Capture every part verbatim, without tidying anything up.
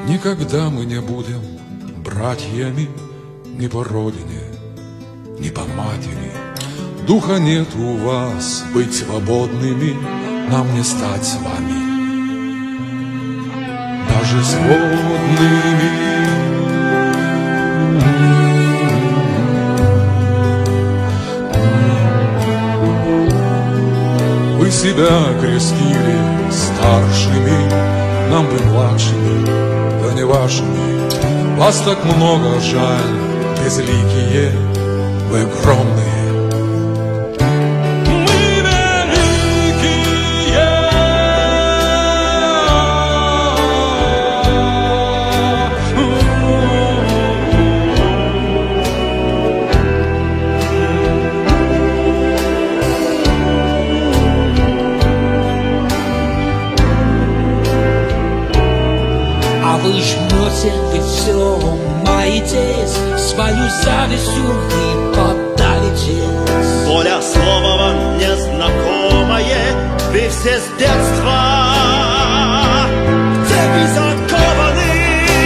Никогда мы не будем братьями ни по родине, ни по матери. Духа нет у вас быть свободными, нам не стать с вами даже сводными. Вы себя крестили старшими, нам бы младшими, да не вашими. Вас так много, жаль, безликие, вы огромные. Вы жмете, вы все маетесь, свою завистью вы подавитесь. Воля слова вам незнакомое, вы все с детства в цепи закованы.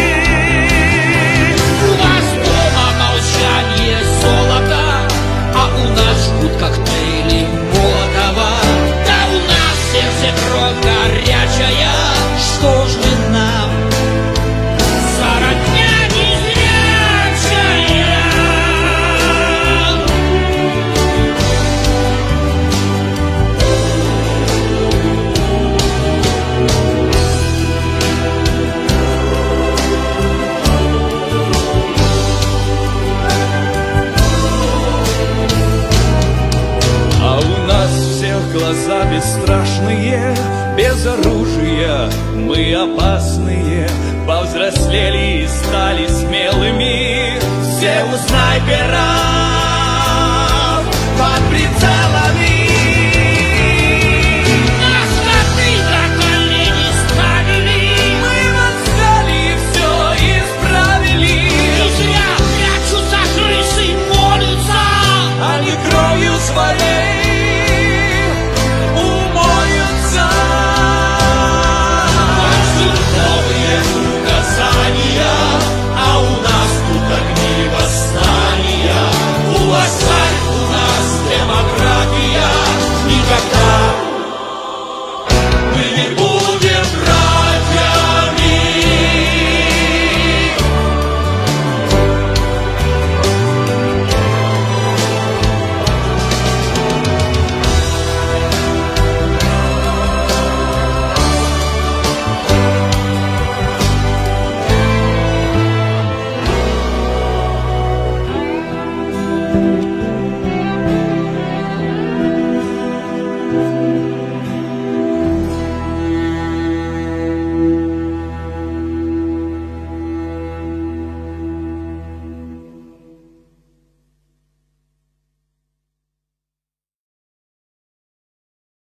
У вас дома молчание золота, а у нас жгут коктейли Молотова. Да у нас в сердце кровь горячая, что ж вы нам? Глаза бесстрашные, без оружия, мы опасные. Повзрослели и стали смелыми, все у снайперов под прицелами. Нас коты на колени ставили, Мы восстали и все исправили. и зря прячутся крысы, молятся. Они кровью своей а у нас тут огни восстания. У вас царь, у нас демократия. Никогда мы не будем братьями. Thank you.